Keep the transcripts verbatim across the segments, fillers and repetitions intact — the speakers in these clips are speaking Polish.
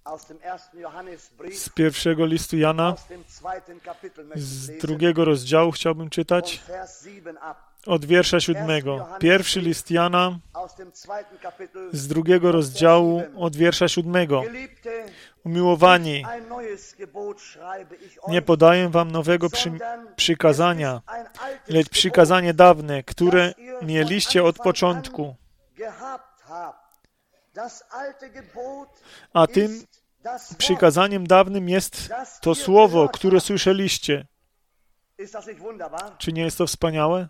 Z pierwszego listu Jana, z drugiego rozdziału chciałbym czytać, od wiersza siódmego. Pierwszy list Jana, z drugiego rozdziału, od wiersza siódmego. Umiłowani, nie podaję wam nowego przy, przykazania, lecz przykazanie dawne, które mieliście od początku. A tym przykazaniem dawnym jest to słowo, które słyszeliście. Czy nie jest to wspaniałe?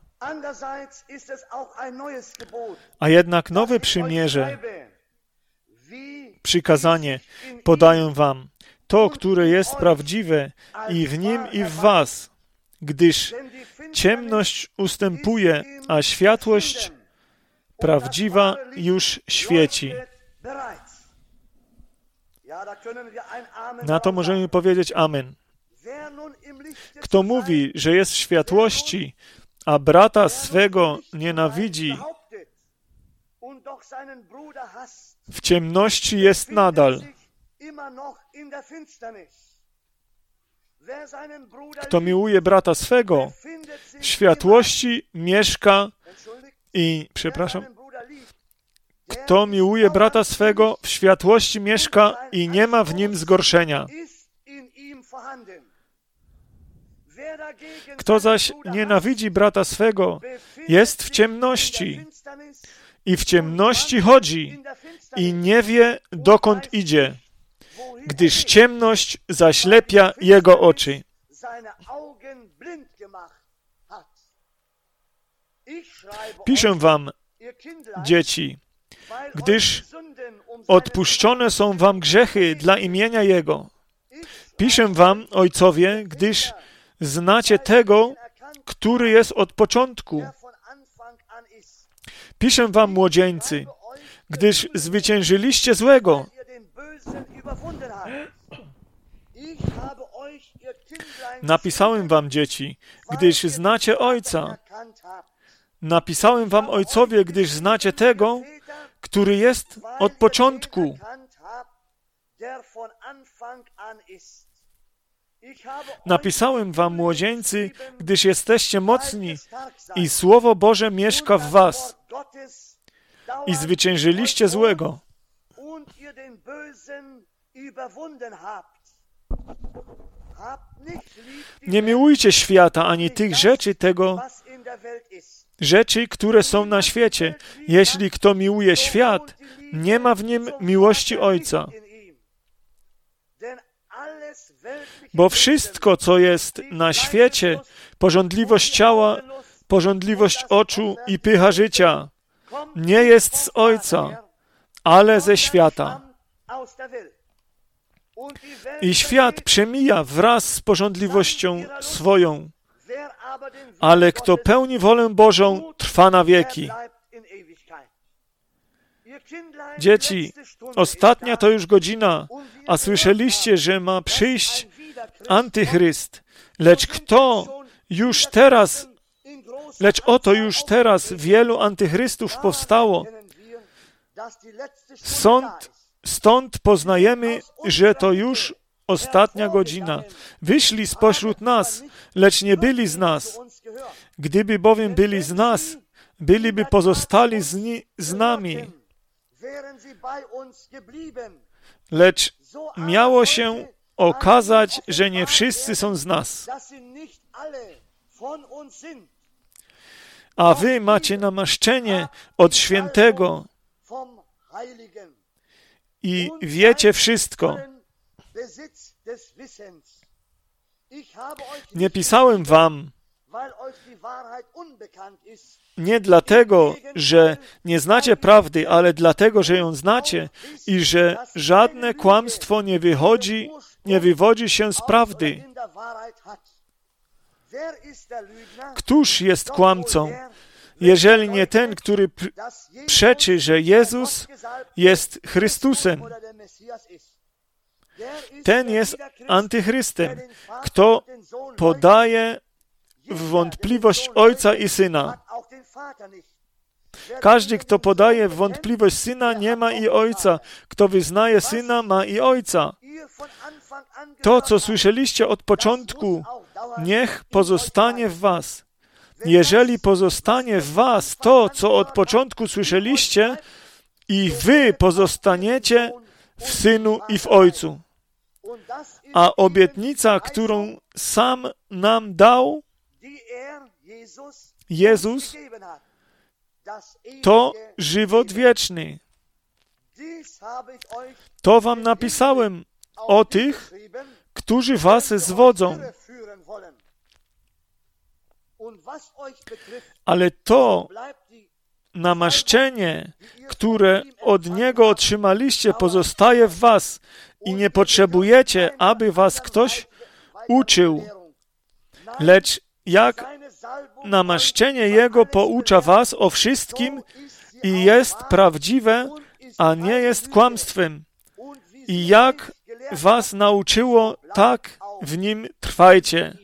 A jednak nowe przymierze, przykazanie podaję wam, to, które jest prawdziwe i w nim, i w was, gdyż ciemność ustępuje, a światłość prawdziwa już świeci. Na to możemy powiedzieć amen. Kto mówi, że jest w światłości, a brata swego nienawidzi, w ciemności jest nadal. Kto miłuje brata swego, w światłości mieszka i, przepraszam, kto miłuje brata swego, w światłości mieszka i nie ma w nim zgorszenia. Kto zaś nienawidzi brata swego, jest w ciemności i w ciemności chodzi i nie wie, dokąd idzie, gdyż ciemność zaślepia jego oczy. Piszę wam, dzieci, gdyż odpuszczone są wam grzechy dla imienia Jego. Piszę wam, ojcowie, gdyż znacie tego, który jest od początku. Piszę wam, młodzieńcy, gdyż zwyciężyliście złego. Napisałem wam, dzieci, gdyż znacie Ojca. Napisałem wam, ojcowie, gdyż znacie tego, który jest od początku. Napisałem wam, młodzieńcy, gdyż jesteście mocni i Słowo Boże mieszka w was i zwyciężyliście złego. Nie miłujcie świata ani tych rzeczy tego, rzeczy, które są na świecie. Jeśli kto miłuje świat, nie ma w nim miłości Ojca. Bo wszystko, co jest na świecie, pożądliwość ciała, pożądliwość oczu i pycha życia, nie jest z Ojca, ale ze świata. I świat przemija wraz z pożądliwością swoją, ale kto pełni wolę Bożą, trwa na wieki. Dzieci, ostatnia to już godzina, a słyszeliście, że ma przyjść Antychryst. Lecz kto już teraz, lecz oto już teraz wielu antychrystów powstało. Sąd, stąd poznajemy, że to już ostatnia godzina. Wyszli spośród nas, lecz nie byli z nas. Gdyby bowiem byli z nas, byliby pozostali z, ni- z nami. Lecz miało się okazać, że nie wszyscy są z nas. A wy macie namaszczenie od świętego i wiecie wszystko. Nie pisałem wam nie dlatego, że nie znacie prawdy, ale dlatego, że ją znacie i że żadne kłamstwo nie wychodzi, nie wywodzi się z prawdy. Któż jest kłamcą, jeżeli nie ten, który przeczy, że Jezus jest Chrystusem? Ten jest antychrystem, kto podaje w wątpliwość Ojca i Syna. Każdy, kto podaje w wątpliwość Syna, nie ma i Ojca. Kto wyznaje Syna, ma i Ojca. To, co słyszeliście od początku, niech pozostanie w was. Jeżeli pozostanie w was to, co od początku słyszeliście, i wy pozostaniecie w Synu i w Ojcu. A obietnica, którą sam nam dał, Jezus, to żywot wieczny. To wam napisałem o tych, którzy was zwodzą. Ale to namaszczenie, które od Niego otrzymaliście, pozostaje w was i nie potrzebujecie, aby was ktoś uczył. Lecz jak namaszczenie Jego poucza was o wszystkim i jest prawdziwe, a nie jest kłamstwem. I jak was nauczyło, tak w nim trwajcie.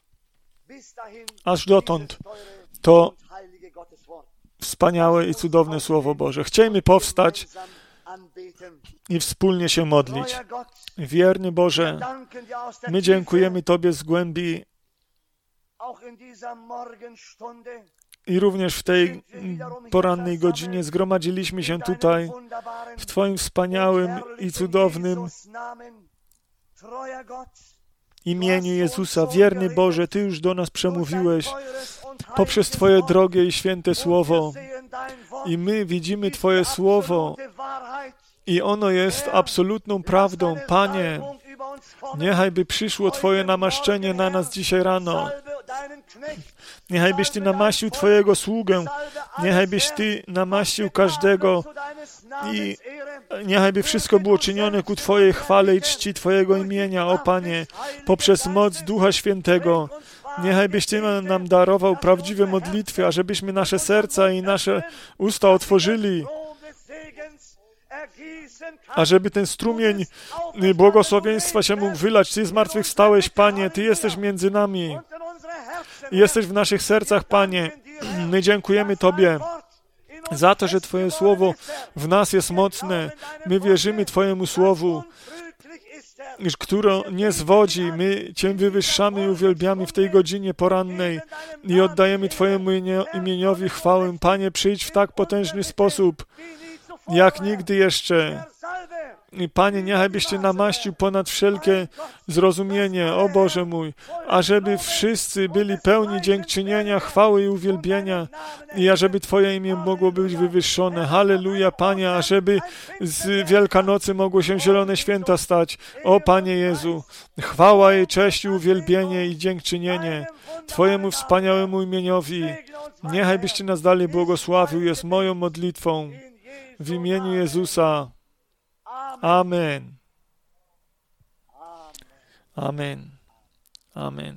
Aż dotąd to wspaniałe i cudowne Słowo Boże. Chciejmy powstać i wspólnie się modlić. Wierny Boże, my dziękujemy Tobie z głębi i również w tej porannej godzinie zgromadziliśmy się tutaj w Twoim wspaniałym i cudownym imieniu Jezusa. Wierny Boże, Ty już do nas przemówiłeś poprzez Twoje drogie i święte Słowo. I my widzimy Twoje Słowo i ono jest absolutną prawdą. Panie, niechaj by przyszło Twoje namaszczenie na nas dzisiaj rano. Niechaj byś Ty namaścił Twojego sługę. Niechaj byś Ty namaścił każdego i niechaj by wszystko było czynione ku Twojej chwale i czci Twojego imienia, o Panie, poprzez moc Ducha Świętego. Niechaj byś Ty nam darował prawdziwe modlitwy, ażebyśmy nasze serca i nasze usta otworzyli, ażeby ten strumień błogosławieństwa się mógł wylać. Ty zmartwychwstałeś, Panie, Ty jesteś między nami. Jesteś w naszych sercach, Panie. My dziękujemy Tobie za to, że Twoje Słowo w nas jest mocne. My wierzymy Twojemu Słowu, które nie zwodzi. My Cię wywyższamy i uwielbiamy w tej godzinie porannej i oddajemy Twojemu imieniowi chwałę. Panie, przyjdź w tak potężny sposób, jak nigdy jeszcze. Panie, niechaj byś Cię namaścił ponad wszelkie zrozumienie, o Boże mój, ażeby wszyscy byli pełni dziękczynienia, chwały i uwielbienia i ażeby Twoje imię mogło być wywyższone. Halleluja, Panie, ażeby z Wielkanocy mogło się zielone święta stać. O Panie Jezu, chwała i cześć i uwielbienie i dziękczynienie Twojemu wspaniałemu imieniowi. Niechaj byś Ty nas dalej błogosławił, jest moją modlitwą w imieniu Jezusa. Amen. Amen. Amen.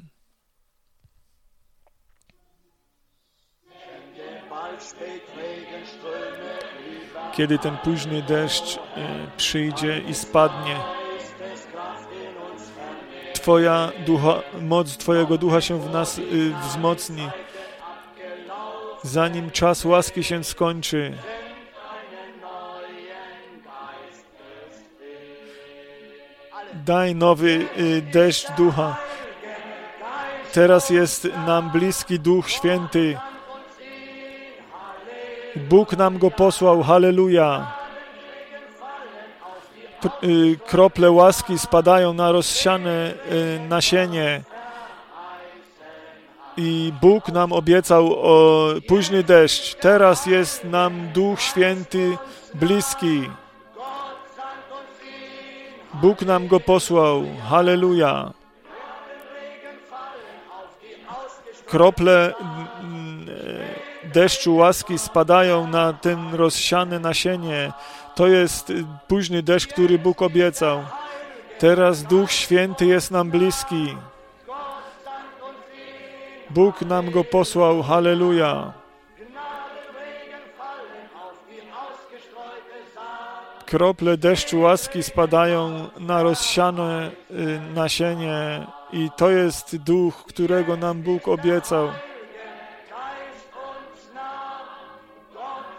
Kiedy ten późny deszcz przyjdzie i spadnie, Twoja ducha, moc Twojego ducha się w nas wzmocni, zanim czas łaski się skończy. Daj nowy deszcz ducha. Teraz jest nam bliski Duch Święty. Bóg nam go posłał. Halleluja. Krople łaski spadają na rozsiane nasienie. I Bóg nam obiecał o późny deszcz. Teraz jest nam Duch Święty bliski. Bóg nam go posłał. Halleluja. Krople deszczu łaski spadają na ten rozsiane nasienie. To jest późny deszcz, który Bóg obiecał. Teraz Duch Święty jest nam bliski. Bóg nam go posłał. Halleluja. Krople deszczu łaski spadają na rozsiane nasienie i to jest Duch, którego nam Bóg obiecał.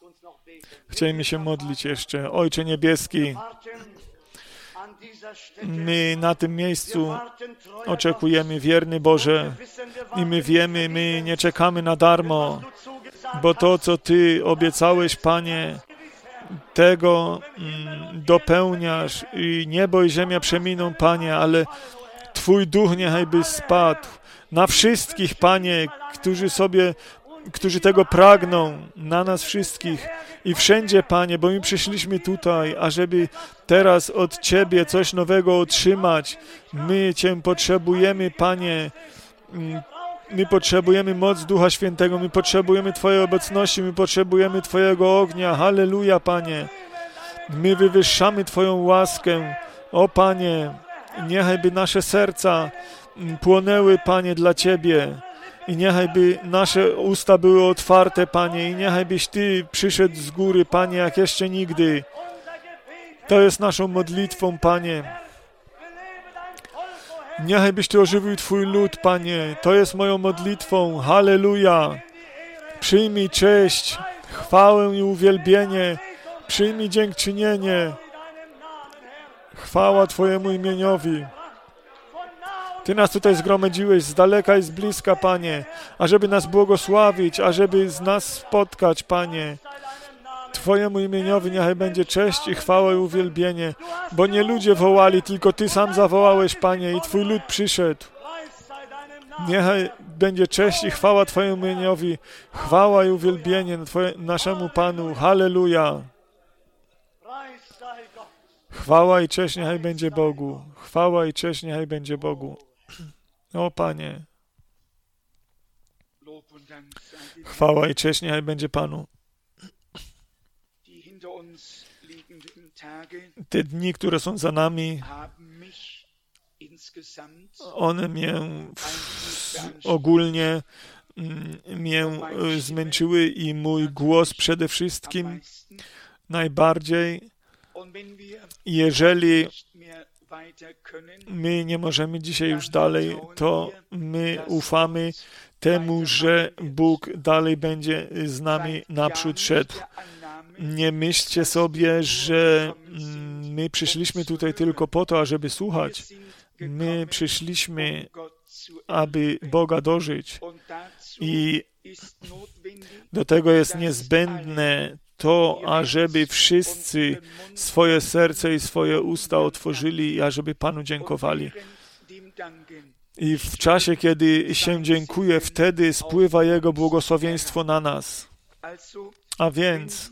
Chcielibyśmy się modlić jeszcze. Ojcze Niebieski, my na tym miejscu oczekujemy, wierny Boże, i my wiemy, my nie czekamy na darmo, bo to, co Ty obiecałeś, Panie, tego mm, dopełniasz i niebo i ziemia przeminą, Panie, ale Twój duch niechaj by spadł na wszystkich, Panie, którzy sobie, którzy tego pragną, na nas wszystkich i wszędzie, Panie, bo my przyszliśmy tutaj, ażeby teraz od Ciebie coś nowego otrzymać. My Cię potrzebujemy, Panie. My potrzebujemy moc Ducha Świętego, my potrzebujemy Twojej obecności, my potrzebujemy Twojego ognia. Halleluja, Panie. My wywyższamy Twoją łaskę. O, Panie, niechaj by nasze serca płonęły, Panie, dla Ciebie. I niechaj by nasze usta były otwarte, Panie, i niechaj byś Ty przyszedł z góry, Panie, jak jeszcze nigdy. To jest naszą modlitwą, Panie. Niechaj byś Ty ożywił Twój lud, Panie. To jest moją modlitwą. Halleluja. Przyjmij cześć, chwałę i uwielbienie. Przyjmij dziękczynienie. Chwała Twojemu imieniowi. Ty nas tutaj zgromadziłeś z daleka i z bliska, Panie, ażeby nas błogosławić, ażeby z nas spotkać, Panie. Twojemu imieniowi niechaj będzie cześć i chwała i uwielbienie, bo nie ludzie wołali, tylko Ty sam zawołałeś, Panie, i Twój lud przyszedł. Niechaj będzie cześć i chwała Twojemu imieniowi, chwała i uwielbienie Twoje, naszemu Panu. Halleluja. Chwała i cześć niechaj będzie Bogu. Chwała i cześć niechaj będzie Bogu. O, Panie. Chwała i cześć niechaj będzie Panu. Te dni, które są za nami, one mnie ogólnie mnie zmęczyły i mój głos przede wszystkim najbardziej. Jeżeli my nie możemy dzisiaj już dalej, to my ufamy temu, że Bóg dalej będzie z nami naprzód szedł. Nie myślcie sobie, że my przyszliśmy tutaj tylko po to, ażeby słuchać. My przyszliśmy, aby Boga dożyć. I do tego jest niezbędne to, ażeby wszyscy swoje serce i swoje usta otworzyli i ażeby Panu dziękowali. I w czasie, kiedy się dziękuję, wtedy spływa Jego błogosławieństwo na nas. A więc,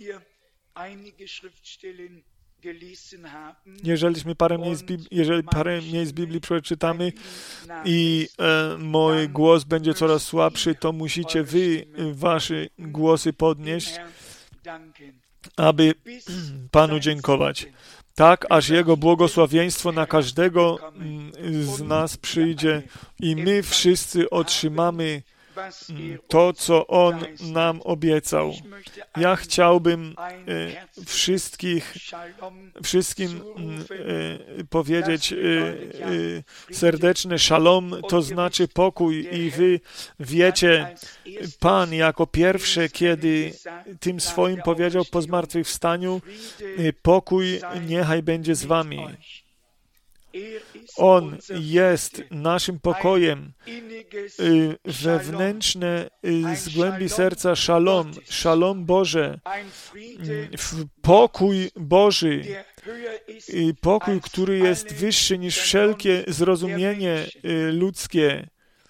Jeżeliśmy parę miejsc, jeżeli parę miejsc Biblii przeczytamy i e, mój głos będzie coraz słabszy, to musicie wy wasze głosy podnieść, aby Panu dziękować. Tak, aż Jego błogosławieństwo na każdego z nas przyjdzie i my wszyscy otrzymamy to, co On nam obiecał. Ja chciałbym e, wszystkich, wszystkim e, powiedzieć e, e, serdeczne szalom, to znaczy pokój i wy wiecie, Pan jako pierwszy, kiedy tym swoim powiedział po zmartwychwstaniu, e, pokój niechaj będzie z wami. On jest naszym pokojem, wewnętrzne z głębi serca szalom, szalom Boże, pokój Boży, pokój, który jest wyższy niż wszelkie zrozumienie ludzkie,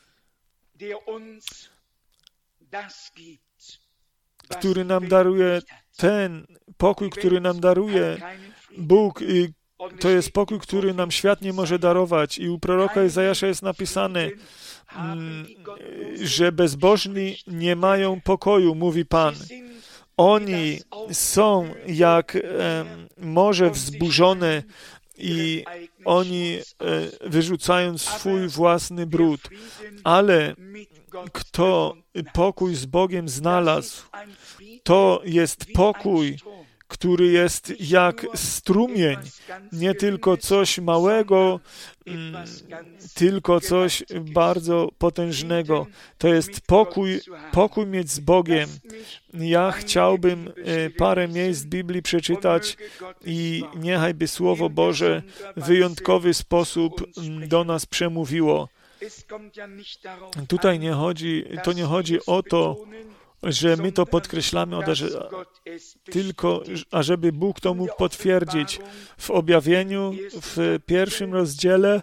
który nam daruje ten pokój, który nam daruje Bóg. To jest pokój, który nam świat nie może darować. I u proroka Izajasza jest napisane, że bezbożni nie mają pokoju, mówi Pan. Oni są jak e, morze wzburzone i oni e, wyrzucają swój własny brud. Ale kto pokój z Bogiem znalazł, to jest pokój, który jest jak strumień, nie tylko coś małego, tylko coś bardzo potężnego. To jest pokój, pokój mieć z Bogiem. Ja chciałbym parę miejsc Biblii przeczytać i niechajby Słowo Boże w wyjątkowy sposób do nas przemówiło. Tutaj nie chodzi, to nie chodzi o to, że my to podkreślamy, tylko ażeby Bóg to mógł potwierdzić. W objawieniu, w pierwszym rozdziale,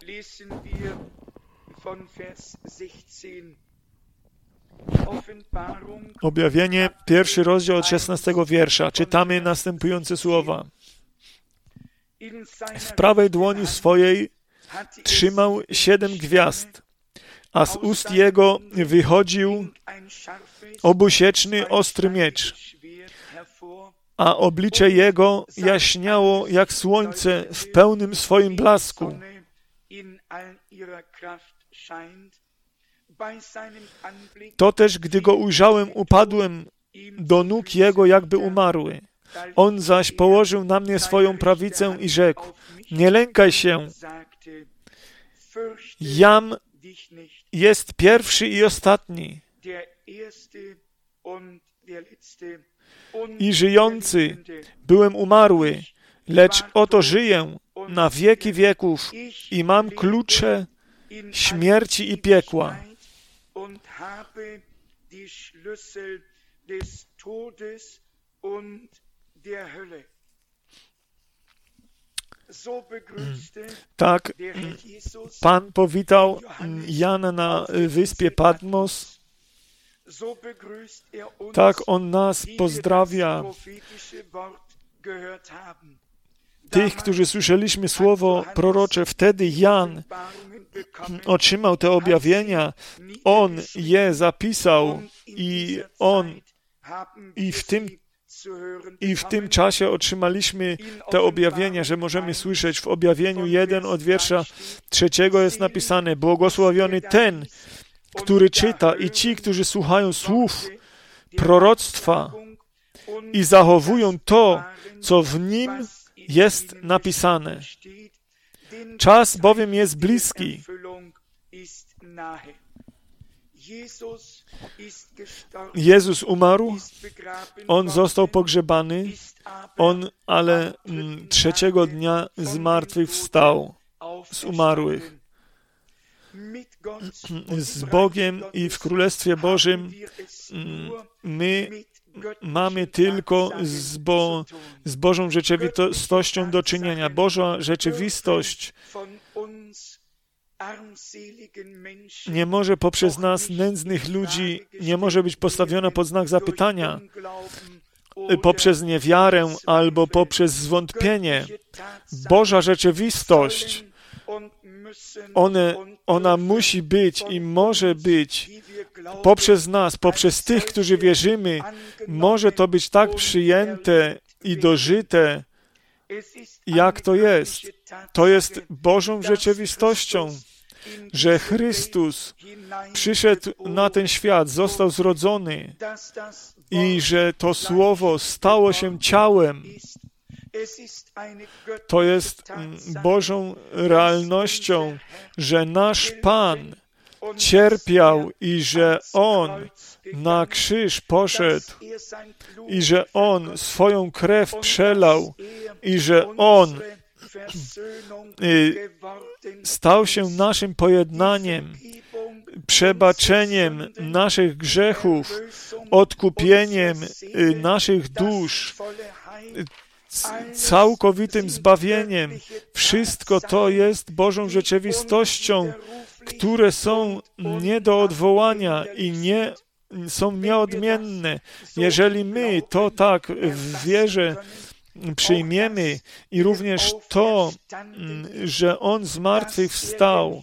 objawienie, pierwszy rozdział od szesnastego wiersza, czytamy następujące słowa. W prawej dłoni swojej trzymał siedem gwiazd, a z ust jego wychodził obusieczny, ostry miecz, a oblicze jego jaśniało jak słońce w pełnym swoim blasku. To też, gdy go ujrzałem, upadłem do nóg jego, jakby umarły. On zaś położył na mnie swoją prawicę i rzekł, nie lękaj się, jam jest pierwszy i ostatni, i żyjący. Byłem umarły, lecz oto żyję na wieki wieków i mam klucze śmierci i piekła. Tak Pan powitał Jana na wyspie Patmos. Tak On nas pozdrawia. Tych, którzy słyszeliśmy słowo prorocze, wtedy Jan otrzymał te objawienia. On je zapisał i on i w tym I w tym czasie otrzymaliśmy te objawienia, że możemy słyszeć w objawieniu jeden od wiersza trzeciego jest napisane: błogosławiony ten, który czyta i ci, którzy słuchają słów proroctwa i zachowują to, co w nim jest napisane. Czas bowiem jest bliski. Jezus umarł, On został pogrzebany, On ale m, trzeciego dnia z martwych wstał, z umarłych. Z Bogiem i w Królestwie Bożym m, my mamy tylko z, Bo, z Bożą rzeczywistością do czynienia. Boża rzeczywistość nie może poprzez nas, nędznych ludzi, nie może być postawiona pod znak zapytania, poprzez niewiarę albo poprzez zwątpienie. Boża rzeczywistość, one, ona musi być i może być poprzez nas, poprzez tych, którzy wierzymy, może to być tak przyjęte i dożyte, jak to jest. To jest Bożą rzeczywistością, że Chrystus przyszedł na ten świat, został zrodzony i że to Słowo stało się ciałem. To jest Bożą realnością, że nasz Pan cierpiał i że On na krzyż poszedł i że On swoją krew przelał i że On stał się naszym pojednaniem, przebaczeniem naszych grzechów, odkupieniem naszych dusz, całkowitym zbawieniem. Wszystko to jest Bożą rzeczywistością, które są nie do odwołania i nie są nieodmienne. Jeżeli my to tak w wierze przyjmiemy i również to, że On z martwych wstał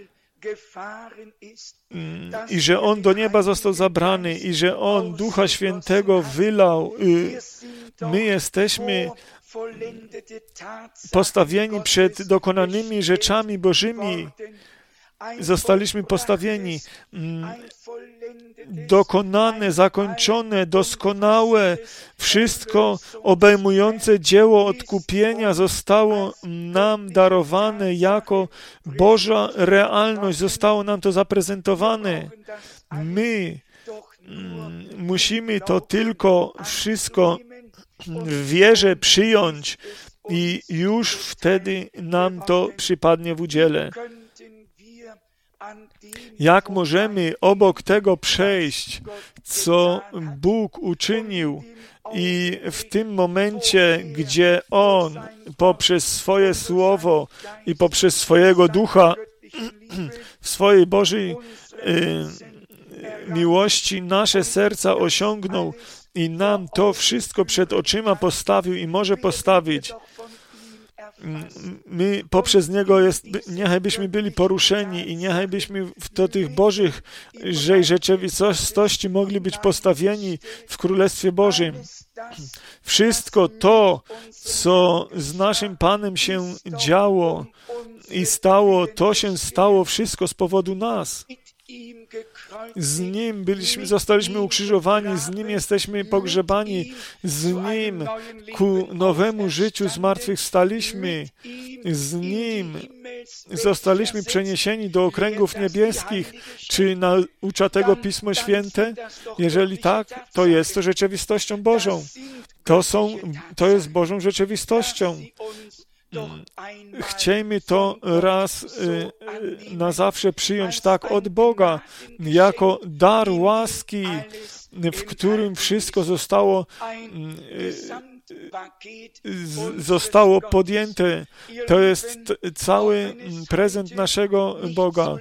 i że On do nieba został zabrany i że On Ducha Świętego wylał, my jesteśmy postawieni przed dokonanymi rzeczami Bożymi, zostaliśmy postawieni. Dokonane, zakończone, doskonałe, wszystko obejmujące dzieło odkupienia zostało nam darowane jako Boża realność. Zostało nam to zaprezentowane. My musimy to tylko wszystko w wierze przyjąć i już wtedy nam to przypadnie w udziale. Jak możemy obok tego przejść, co Bóg uczynił i w tym momencie, gdzie On poprzez swoje Słowo i poprzez swojego Ducha w swojej Bożej y, miłości nasze serca osiągnął i nam to wszystko przed oczyma postawił i może postawić. My poprzez Niego jest, niechaj byśmy byli poruszeni i niechaj byśmy do tych Bożych rzeczywistości mogli być postawieni w Królestwie Bożym. Wszystko to, co z naszym Panem się działo i stało, to się stało wszystko z powodu nas. Z Nim byliśmy, zostaliśmy ukrzyżowani, z Nim jesteśmy pogrzebani, z Nim ku nowemu życiu zmartwychwstaliśmy, z Nim zostaliśmy przeniesieni do okręgów niebieskich. Czy naucza tego Pismo Święte? Jeżeli tak, to jest to rzeczywistością Bożą. To są, to jest Bożą rzeczywistością. Chciejmy to raz y, na zawsze przyjąć tak od Boga, jako dar łaski, w którym wszystko zostało y, z, zostało podjęte. To jest cały prezent naszego Boga.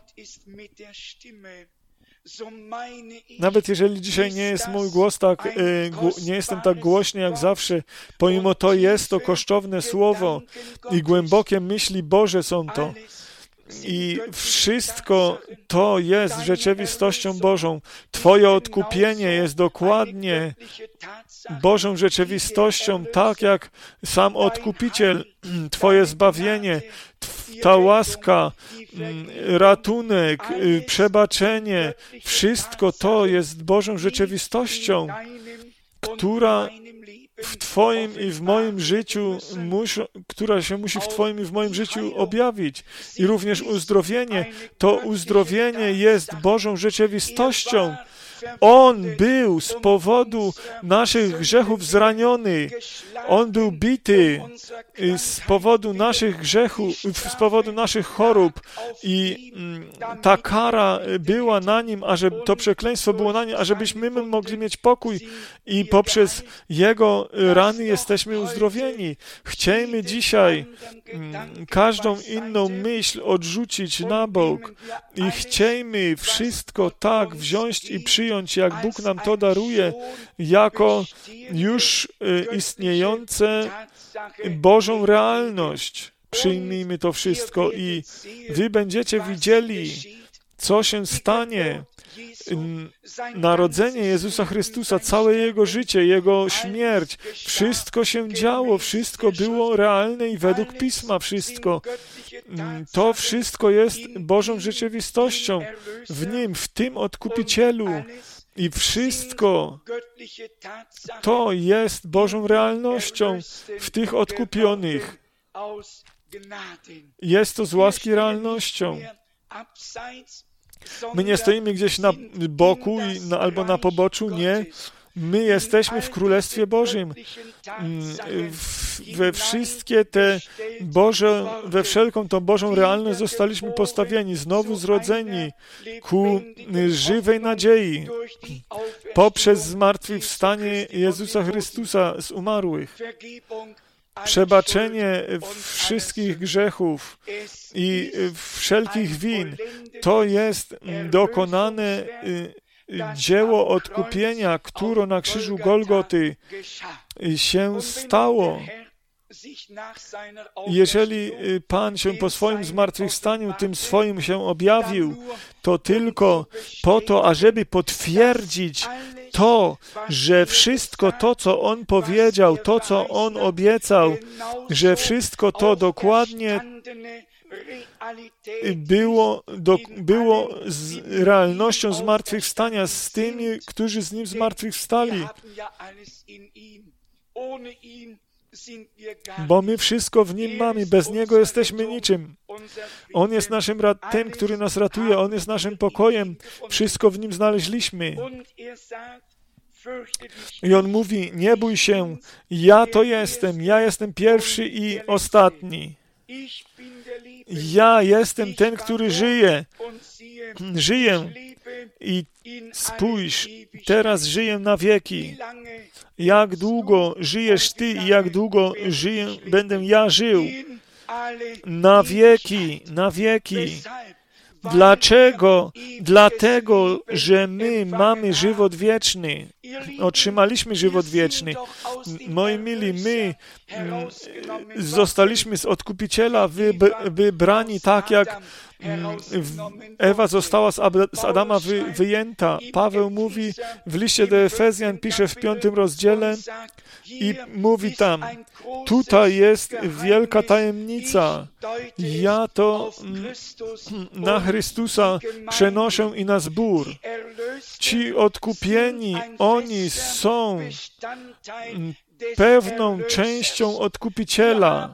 Nawet jeżeli dzisiaj nie jest mój głos tak, nie jestem tak głośny jak zawsze, pomimo to jest to kosztowne słowo i głębokie myśli Boże są to. I wszystko to jest rzeczywistością Bożą. Twoje odkupienie jest dokładnie Bożą rzeczywistością, tak jak sam Odkupiciel. Twoje zbawienie, ta łaska, ratunek, przebaczenie, wszystko to jest Bożą rzeczywistością, która w Twoim i w moim życiu, musi, która się musi w Twoim i w moim życiu objawić. I również uzdrowienie. To uzdrowienie jest Bożą rzeczywistością. On był z powodu naszych grzechów zraniony. On był bity z powodu naszych grzechów, z powodu naszych chorób i ta kara była na Nim, ażeby to przekleństwo było na Nim, ażebyśmy my mogli mieć pokój i poprzez Jego rany jesteśmy uzdrowieni. Chciejmy dzisiaj każdą inną myśl odrzucić na bok i chciejmy wszystko tak wziąć i przyjąć, jak Bóg nam to daruje, jako już istniejące Bożą realność. Przyjmijmy to wszystko i wy będziecie widzieli, co się stanie. Narodzenie Jezusa Chrystusa, całe Jego życie, Jego śmierć, wszystko się działo, wszystko było realne i według Pisma wszystko. To wszystko jest Bożą rzeczywistością w Nim, w tym Odkupicielu. I wszystko to jest Bożą realnością w tych odkupionych. Jest to z łaski realnością. My nie stoimy gdzieś na boku i na, albo na poboczu, nie. My jesteśmy w Królestwie Bożym. We wszystkie te Boże, we wszelką tą Bożą realność zostaliśmy postawieni, znowu zrodzeni ku żywej nadziei poprzez zmartwychwstanie Jezusa Chrystusa z umarłych. Przebaczenie wszystkich grzechów i wszelkich win, to jest dokonane dzieło odkupienia, które na krzyżu Golgoty się stało. Jeżeli Pan się po swoim zmartwychwstaniu tym swoim się objawił, to tylko po to, ażeby potwierdzić to, że wszystko to, co On powiedział, to, co On obiecał, że wszystko to dokładnie było, do, było z realnością zmartwychwstania z tymi, którzy z Nim zmartwychwstali. Bo my wszystko w Nim mamy, bez Niego jesteśmy niczym. On jest naszym rad, tym, który nas ratuje, On jest naszym pokojem, wszystko w Nim znaleźliśmy. I On mówi, nie bój się, ja to jestem, ja jestem pierwszy i ostatni. Ja jestem ten, który żyje. Żyję i spójrz, teraz żyję na wieki. Jak długo żyjesz Ty i jak długo żyję, będę ja żył. Na wieki, na wieki. Dlaczego? Dlatego, że my mamy żywot wieczny. Otrzymaliśmy żywot wieczny. Moi mili, my zostaliśmy z Odkupiciela wybrani tak, jak Ewa została z Adama wy, wyjęta. Paweł mówi w liście do Efezjan, pisze w piątym rozdziale i mówi tam, tutaj jest wielka tajemnica. Ja to na Chrystusa przenoszę i na zbór. Ci odkupieni, oni są pewną częścią Odkupiciela.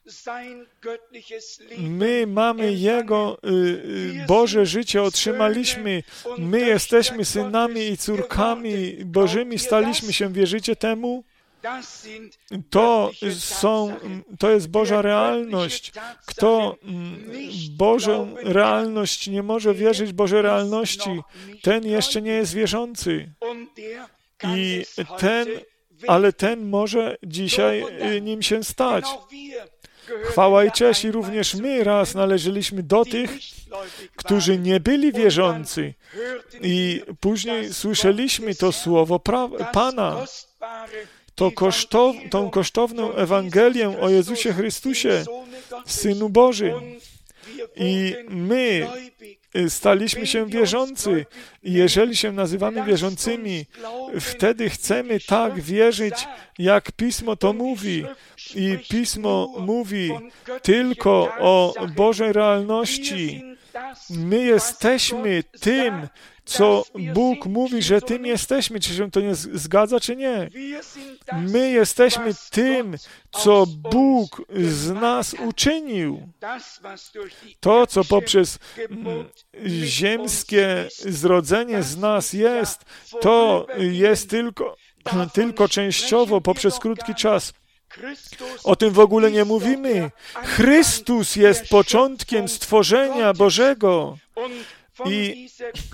My mamy Jego y, Boże życie, otrzymaliśmy. My jesteśmy synami i córkami Bożymi, staliśmy się, wierzycie temu? To, są, to jest Boża realność. Kto Bożą realność nie może wierzyć Bożej realności, ten jeszcze nie jest wierzący. I ten, ale ten może dzisiaj nim się stać. Chwała i cześć, i również my raz należeliśmy do tych, którzy nie byli wierzący. I później słyszeliśmy to słowo pra- Pana, to kosztow, tą kosztowną Ewangelię o Jezusie Chrystusie, Synu Bożym. I my staliśmy się wierzący. I jeżeli się nazywamy wierzącymi, wtedy chcemy tak wierzyć, jak Pismo to mówi. I Pismo mówi tylko o Bożej realności. My jesteśmy tym, co Bóg mówi, że tym jesteśmy. Czy się to nie zgadza, czy nie? My jesteśmy tym, co Bóg z nas uczynił. To, co poprzez ziemskie zrodzenie z nas jest, to jest tylko, tylko częściowo, poprzez krótki czas. O tym w ogóle nie mówimy. Chrystus jest początkiem stworzenia Bożego. I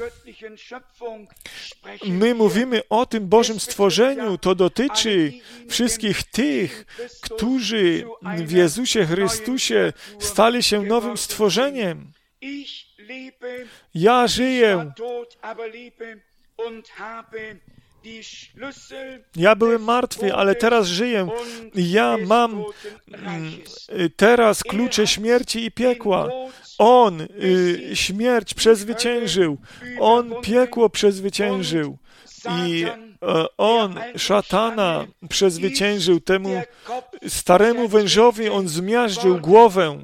my mówimy o tym Bożym stworzeniu. To dotyczy wszystkich tych, którzy w Jezusie Chrystusie stali się nowym stworzeniem. Ja żyję. Ja byłem martwy, ale teraz żyję. Ja mam teraz klucze śmierci i piekła. On y, śmierć przezwyciężył. On piekło przezwyciężył. I e, on szatana przezwyciężył. Temu staremu wężowi on zmiażdżył głowę.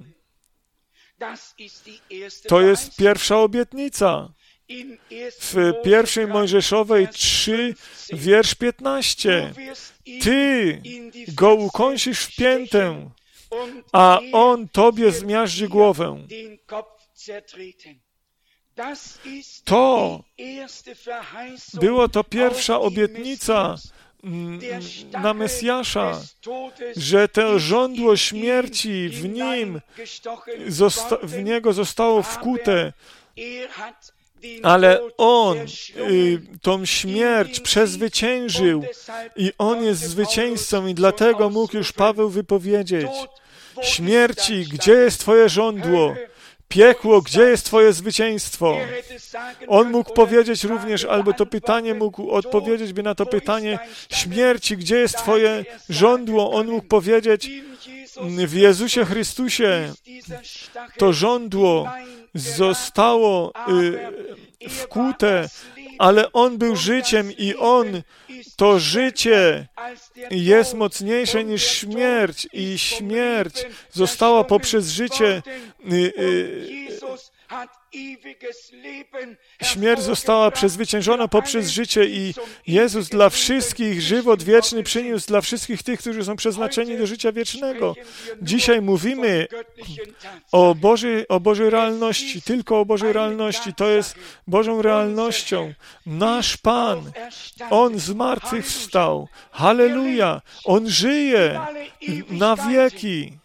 To jest pierwsza obietnica. W pierwszej Mojżeszowej trzy, wiersz piętnaście. Ty go ukąsisz w piętę, a on tobie zmiażdży głowę. To było to pierwsza obietnica na Mesjasza, że to żądło śmierci w nim, zosta- w niego zostało wkute, ale On y, tą śmierć przezwyciężył i On jest zwycięzcą i dlatego mógł już Paweł wypowiedzieć: śmierci, gdzie jest Twoje żądło? Piekło, gdzie jest Twoje zwycięstwo? On mógł powiedzieć również, albo to pytanie mógł odpowiedzieć by na to pytanie: śmierci, gdzie jest Twoje żądło? On mógł powiedzieć: w Jezusie Chrystusie to żądło zostało y, wkute, ale On był życiem i On, to życie jest mocniejsze niż śmierć i śmierć została poprzez życie y, y, Śmierć została przezwyciężona poprzez życie i Jezus dla wszystkich żywot wieczny przyniósł dla wszystkich tych, którzy są przeznaczeni do życia wiecznego. Dzisiaj mówimy o Bożej, o Bożej realności, tylko o Bożej realności. To jest Bożą realnością. Nasz Pan, On z martwych wstał. Halleluja! On żyje na wieki.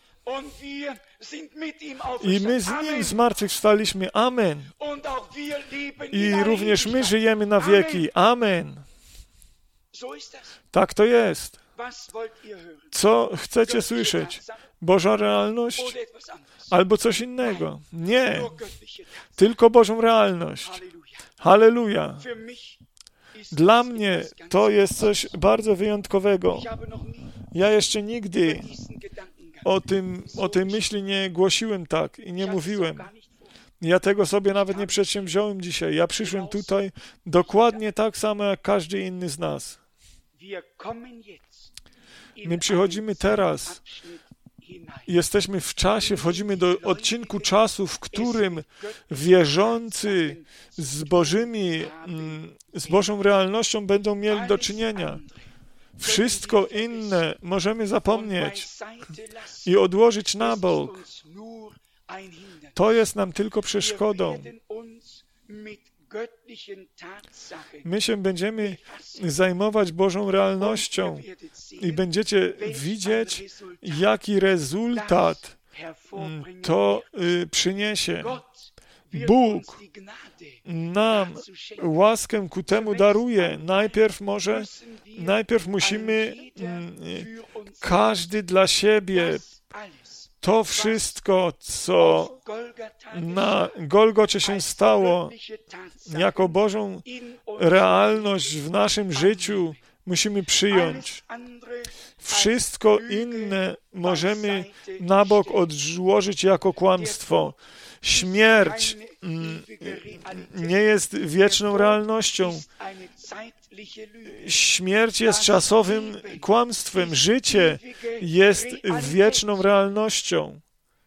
I my z Nim zmartwychwstaliśmy. Amen. I również my żyjemy na wieki. Amen. Tak to jest. Co chcecie słyszeć? Boża realność? Albo coś innego? Nie. Tylko Bożą realność. Halleluja. Dla mnie to jest coś bardzo wyjątkowego. Ja jeszcze nigdy O, tym, o tej myśli nie głosiłem tak i nie mówiłem. Ja tego sobie nawet nie przedsięwziąłem dzisiaj. Ja przyszłem tutaj dokładnie tak samo jak każdy inny z nas. My przychodzimy teraz, jesteśmy w czasie, wchodzimy do odcinku czasu, w którym wierzący z Bożymi, z Bożą realnością będą mieli do czynienia. Wszystko inne możemy zapomnieć i odłożyć na bok. To jest nam tylko przeszkodą. My się będziemy zajmować Bożą realnością i będziecie widzieć, jaki rezultat to przyniesie. Bóg nam łaskę ku temu daruje. Najpierw może, najpierw musimy każdy dla siebie to wszystko, co na Golgocie się stało, jako Bożą realność w naszym życiu, musimy przyjąć. Wszystko inne możemy na bok odłożyć jako kłamstwo. Śmierć nie jest wieczną realnością. Śmierć jest czasowym kłamstwem. Życie jest wieczną realnością.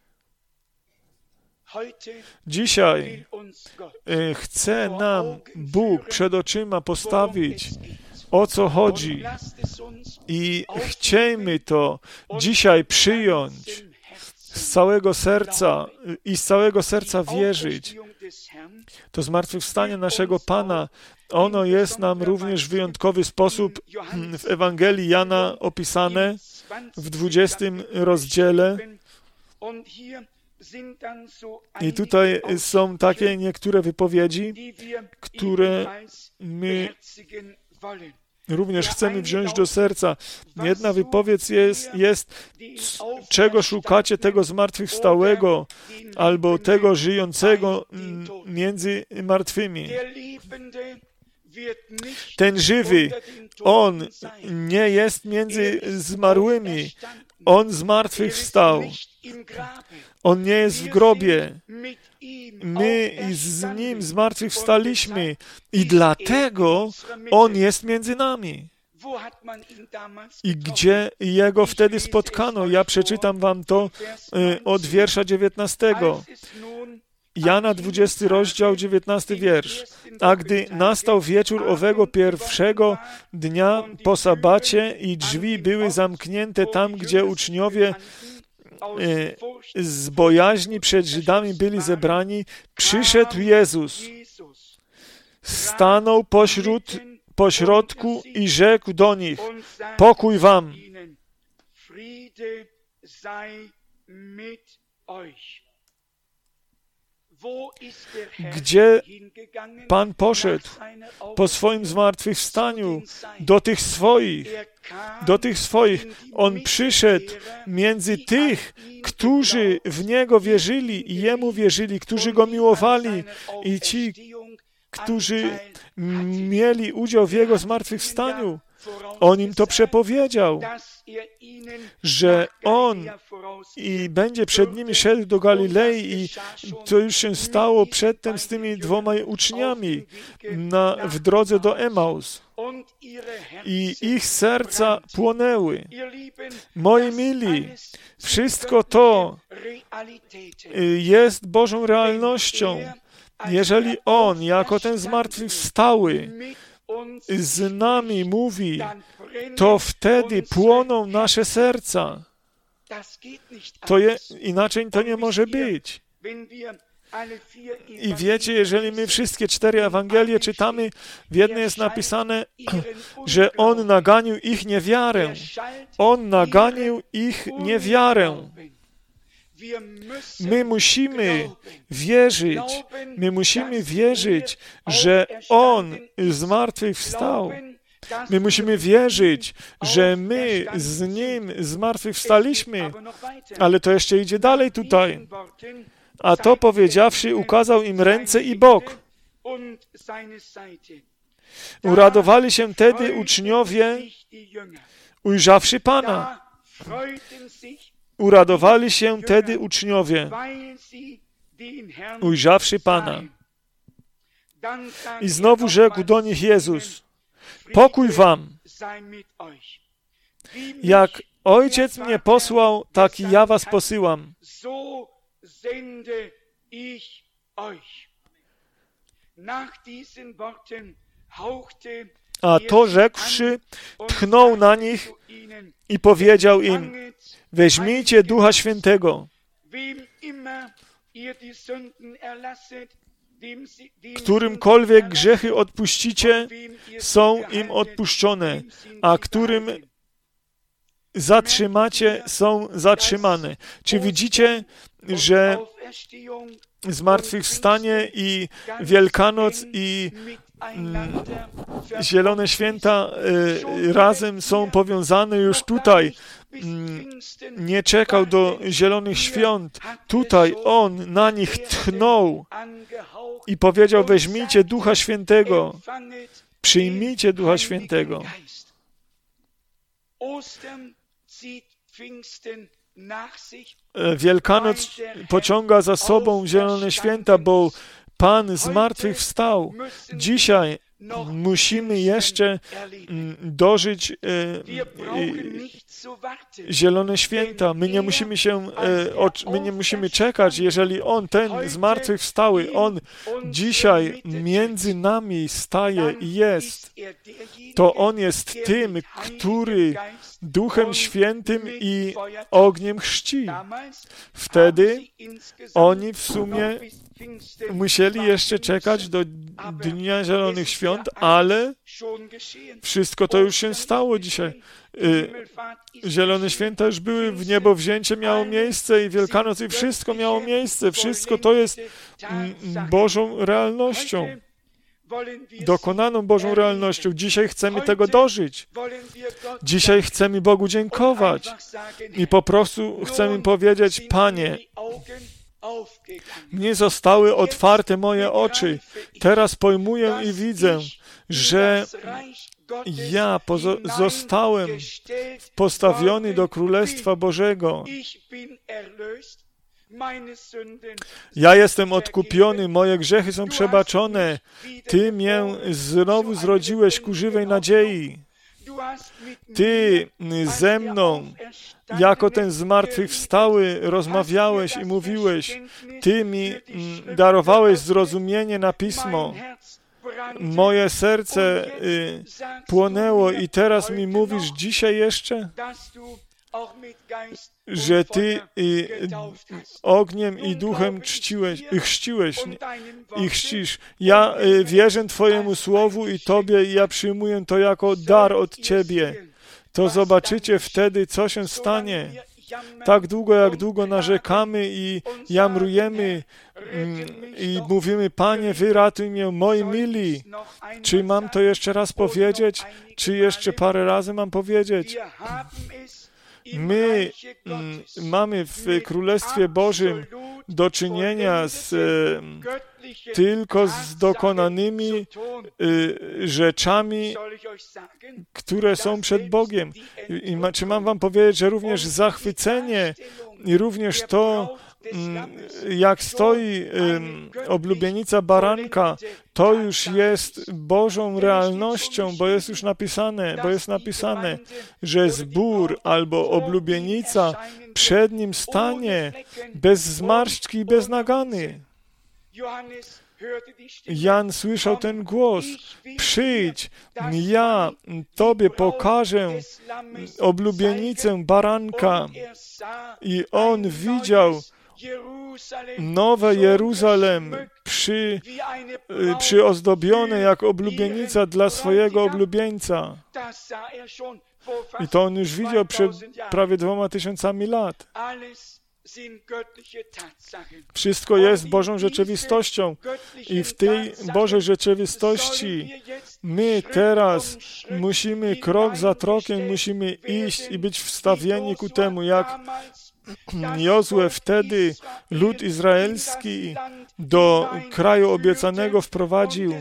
Dzisiaj chce nam Bóg przed oczyma postawić, o co chodzi. I chciejmy to dzisiaj przyjąć z całego serca i z całego serca wierzyć. To zmartwychwstanie naszego Pana, ono jest nam również w wyjątkowy sposób w Ewangelii Jana opisane w dwudziestym rozdziale. I tutaj są takie niektóre wypowiedzi, które my również chcemy wziąć do serca. Jedna wypowiedź jest, jest czego szukacie, tego zmartwychwstałego, albo tego żyjącego między martwymi. Ten żywy, On nie jest między zmarłymi. On zmartwychwstał. On nie jest w grobie. My z Nim zmartwychwstaliśmy i dlatego On jest między nami. I gdzie Jego wtedy spotkano? Ja przeczytam wam to od wiersza dziewiętnastego. Jana dwudziesty rozdział, dziewiętnasty wiersz. A gdy nastał wieczór owego pierwszego dnia po sabacie i drzwi były zamknięte tam, gdzie uczniowie z bojaźni przed Żydami byli zebrani, przyszedł Jezus, stanął pośród, pośrodku i rzekł do nich: pokój wam. Gdzie Pan poszedł po swoim zmartwychwstaniu do tych swoich, do tych swoich. On przyszedł między tych, którzy w Niego wierzyli i Jemu wierzyli, którzy Go miłowali i ci, którzy mieli udział w Jego zmartwychwstaniu. On im to przepowiedział, że On i będzie przed nimi szedł do Galilei i to już się stało przedtem z tymi dwoma uczniami na, w drodze do Emaus. I ich serca płonęły. Moi mili, wszystko to jest Bożą realnością. Jeżeli On, jako ten zmartwychwstały, z nami mówi, to wtedy płoną nasze serca. To je, inaczej to nie może być. I wiecie, jeżeli my wszystkie cztery Ewangelie czytamy, w jednej jest napisane, że On naganił ich niewiarę. On naganił ich niewiarę. My musimy wierzyć, my musimy wierzyć, że On zmartwychwstał. My musimy wierzyć, że my z Nim zmartwychwstaliśmy, ale to jeszcze idzie dalej tutaj. A to powiedziawszy, ukazał im ręce i bok. Uradowali się tedy uczniowie, ujrzawszy Pana. Uradowali się tedy uczniowie, ujrzawszy Pana. I znowu rzekł do nich Jezus, pokój wam. Jak Ojciec mnie posłał, tak i ja was posyłam. A to rzekłszy, tchnął na nich i powiedział im, weźmijcie Ducha Świętego. Którymkolwiek grzechy odpuścicie, są im odpuszczone, a którym zatrzymacie, są zatrzymane. Czy widzicie, że zmartwychwstanie i Wielkanoc i mm, Zielone Święta y, razem są powiązane już tutaj. Mm, nie czekał do Zielonych Świąt. Tutaj On na nich tchnął i powiedział, weźmijcie Ducha Świętego. Przyjmijcie Ducha Świętego. Wielkanoc pociąga za sobą Zielone Święta, bo Pan zmartwychwstał. Dzisiaj musimy jeszcze dożyć e, e, Zielone Święta. My nie musimy się, e, o, my nie musimy czekać, jeżeli On, ten zmartwychwstały, On dzisiaj między nami staje i jest. To On jest tym, który Duchem Świętym i ogniem chrzci. Wtedy oni w sumie musieli jeszcze czekać do Dnia Zielonych Świąt, ale wszystko to już się stało dzisiaj. Zielone Święta już były, w niebo wzięcie miało miejsce i Wielkanoc i wszystko miało miejsce. Wszystko to jest Bożą realnością. Dokonaną Bożą realnością. Dzisiaj chcemy tego dożyć. Dzisiaj chcemy Bogu dziękować. I po prostu chcemy powiedzieć, Panie, mnie zostały otwarte moje oczy. Teraz pojmuję i widzę, że ja zostałem postawiony do Królestwa Bożego. Ja jestem odkupiony, moje grzechy są przebaczone. Ty mię znowu zrodziłeś ku żywej nadziei. Ty ze mną, jako ten zmartwychwstały, rozmawiałeś i mówiłeś. Ty mi darowałeś zrozumienie na Pismo. Moje serce y, płonęło i teraz mi mówisz dzisiaj jeszcze, że Ty y, ogniem i duchem czciłeś, y, chrzciłeś i chrzcisz. Ja y, wierzę Twojemu słowu i Tobie i ja przyjmuję to jako dar od Ciebie. To zobaczycie wtedy, co się stanie. Tak długo, jak długo narzekamy i jamrujemy mm, i mówimy, Panie, wyratuj mnie, moi mili. Czy mam to jeszcze raz powiedzieć? Czy jeszcze parę razy mam powiedzieć? My mm, mamy w Królestwie Bożym do czynienia z, e, tylko z dokonanymi e, rzeczami, które są przed Bogiem. I ma, czy mam wam powiedzieć, że również zachwycenie i również to, jak stoi um, oblubienica baranka, to już jest Bożą realnością, bo jest już napisane, bo jest napisane, że zbór albo oblubienica przed nim stanie bez zmarszczki i bez nagany. Jan słyszał ten głos: przyjdź, ja Tobie pokażę oblubienicę baranka. I on widział nowe Jeruzalem przy, przyozdobione jak oblubienica dla swojego oblubieńca. I to on już widział przed prawie dwoma tysiącami lat. Wszystko jest Bożą rzeczywistością i w tej Bożej rzeczywistości my teraz musimy krok za krokiem musimy iść i być wstawieni ku temu, jak Jozue wtedy lud izraelski do kraju obiecanego wprowadził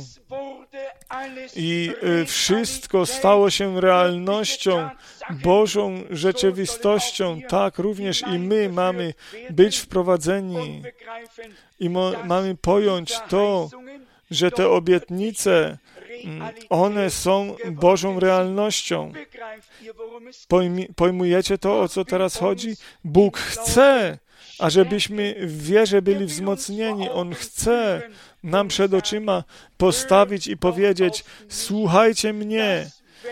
i wszystko stało się realnością, Bożą rzeczywistością. Tak, również i my mamy być wprowadzeni i mo- mamy pojąć to, że te obietnice, one są Bożą realnością. Pojmi- pojmujecie to, o co teraz chodzi? Bóg chce, ażebyśmy w wierze byli wzmocnieni. On chce nam przed oczyma postawić i powiedzieć: słuchajcie mnie,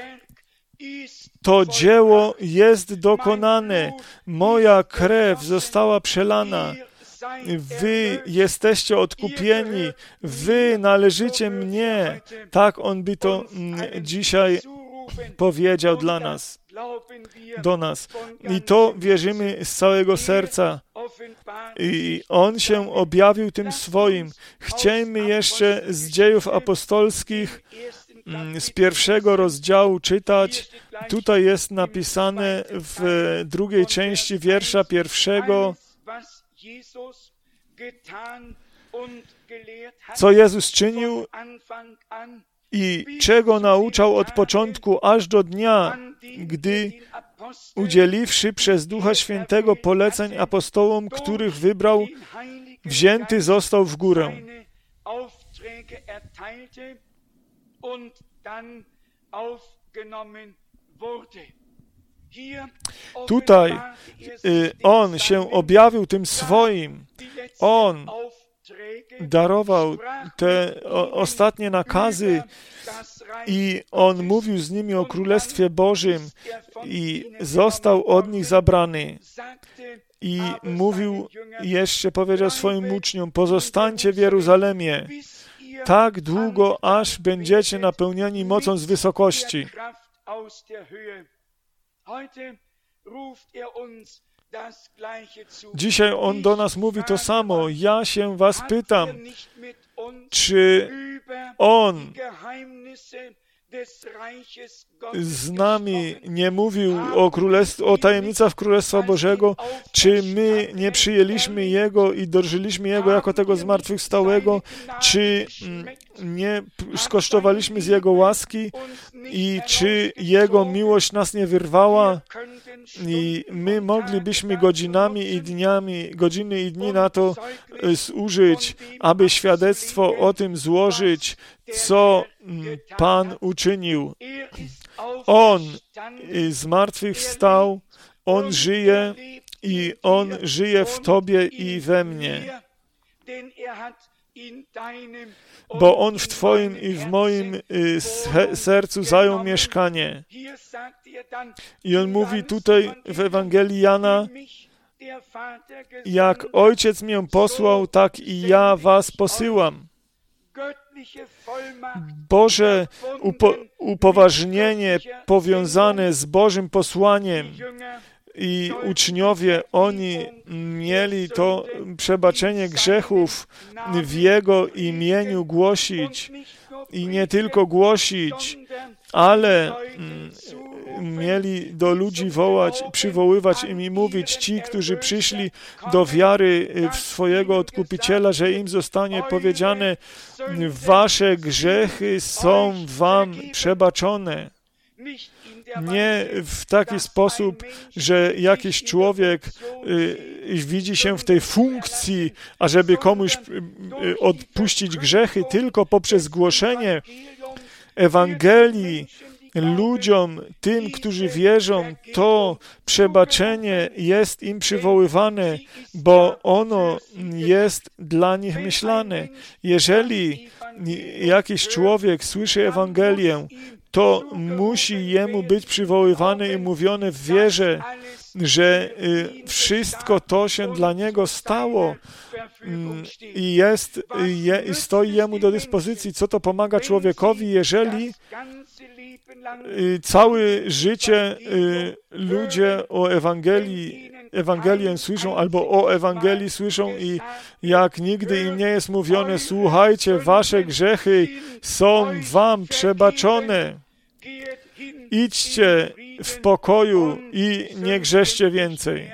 to dzieło jest dokonane, moja krew została przelana, wy jesteście odkupieni, wy należycie mnie. Tak on by to dzisiaj powiedział dla nas, do nas. I to wierzymy z całego serca. I on się objawił tym swoim. Chciejmy jeszcze z Dziejów Apostolskich z pierwszego rozdziału czytać. Tutaj jest napisane w drugiej części wiersza pierwszego, co Jezus czynił i czego nauczał od początku aż do dnia, gdy udzieliwszy przez Ducha Świętego poleceń apostołom, których wybrał, wzięty został w górę. Tutaj y, On się objawił tym swoim. On darował te o, ostatnie nakazy i On mówił z nimi o Królestwie Bożym i został od nich zabrany. I mówił jeszcze, powiedział swoim uczniom: pozostańcie w Jeruzalemie tak długo, aż będziecie napełnieni mocą z wysokości. Dzisiaj On do nas mówi to samo. Ja się was pytam, czy On z nami nie mówił o, królestw- o tajemnicach Królestwa Bożego, czy my nie przyjęliśmy Jego i dożyliśmy Jego jako tego zmartwychwstałego, czy nie skosztowaliśmy z Jego łaski i czy Jego miłość nas nie wyrwała i my moglibyśmy godzinami i dniami, godziny i dni na to zużyć, aby świadectwo o tym złożyć, co Pan uczynił. On zmartwychwstał, On żyje i On żyje w Tobie i we mnie. Bo On w Twoim i w moim sercu zajął mieszkanie. I On mówi tutaj w Ewangelii Jana: jak Ojciec mię posłał, tak i ja was posyłam. Boże upo, upoważnienie powiązane z Bożym posłaniem. I uczniowie, oni mieli to przebaczenie grzechów w Jego imieniu głosić. I nie tylko głosić, ale mieli do ludzi wołać, przywoływać im i mówić, ci, którzy przyszli do wiary w swojego Odkupiciela, że im zostanie powiedziane, wasze grzechy są wam przebaczone. Nie w taki sposób, że jakiś człowiek y, widzi się w tej funkcji, ażeby komuś y, odpuścić grzechy, tylko poprzez głoszenie Ewangelii ludziom, tym, którzy wierzą, to przebaczenie jest im przywoływane, bo ono jest dla nich myślane. Jeżeli jakiś człowiek słyszy Ewangelię, to musi jemu być przywoływane i mówione w wierze, że wszystko to się dla niego stało i jest, i stoi jemu do dyspozycji. Co to pomaga człowiekowi, jeżeli całe życie ludzie o Ewangelii, Ewangelię słyszą albo o Ewangelii słyszą i jak nigdy im nie jest mówione, słuchajcie, wasze grzechy są wam przebaczone. Idźcie w pokoju i nie grzeszcie więcej.